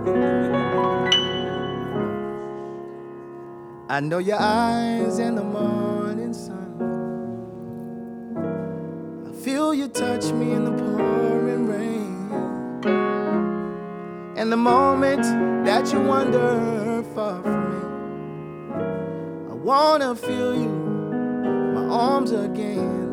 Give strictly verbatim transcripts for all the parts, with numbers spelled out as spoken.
I know your eyes in the morning sun. I feel you touch me in the pouring rain. And the moment that you wander far from me, I wanna feel you, my arms again.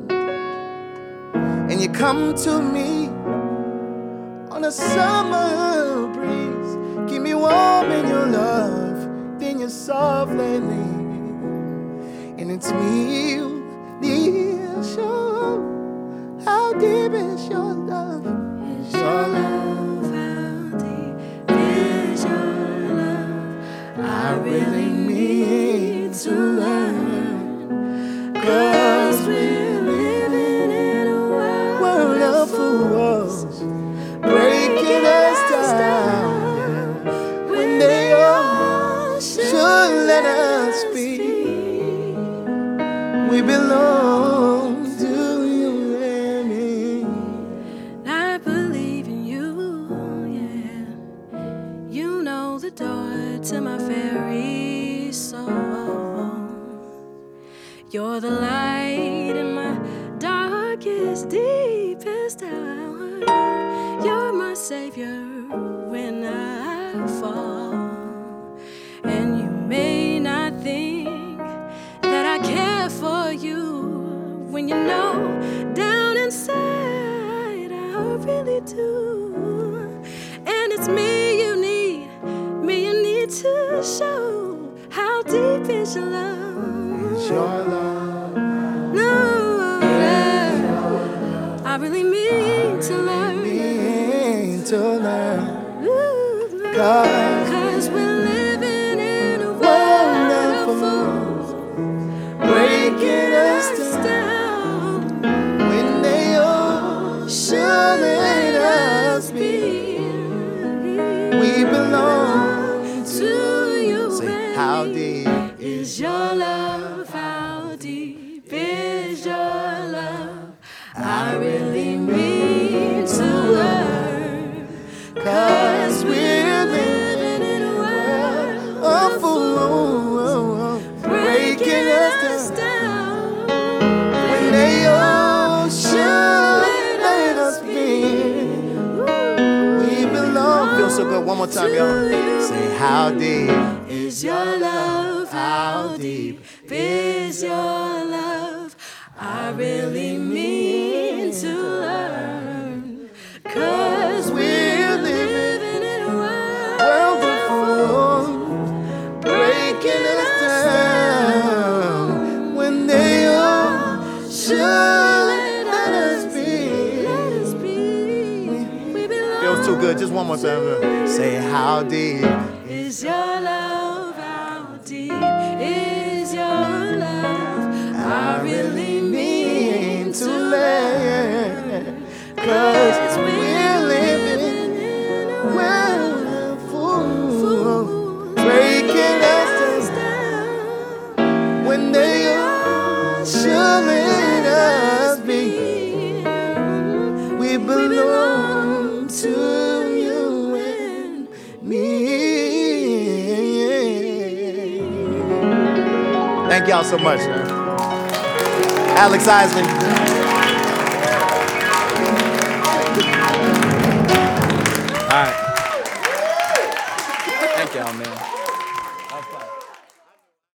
And you come to me on a summer breeze, keep me warm in your love, then you softly leave. And it's me you need to show. How deep is your love? Is your love, how deep is your love? I really need to learn, 'cause we're living in a world, World of fools, breaking us down when they all should let us be. We belong to you and me. I believe in you, yeah. You know the door to my very soul. You're the light in my darkest, deepest hour. You're my savior when I fall. And you may not think that I care for you, when you know down inside I really do. And it's me you need, me you need to show. How deep is your love? It's your love. No, I really mean to learn. Mean to learn. Ooh, 'cause we're living in a world of fools, breaking us down When they all should let us be. We belong to you. Say, how deep Is your love? How deep is your love? I really mean to learn, 'cause we're living in a world of fools, breaking us down when they all should let us be. We belong. Feels so good. One more time, y'all. Say, how deep is your love? How deep is your love? I really mean to learn, 'cause we're living in a world world of fools, breaking us down when they all should let us be. Let us be. We belong. Feels too good. Just one more time. Say, how deep Is your love? How deep is your love? I really mean to learn, 'cause we're living in a world of fools, breaking us down when they all should let us be. We belong to you and me. Thank y'all so much, man. Alex Eisman. All right. Thank y'all, man.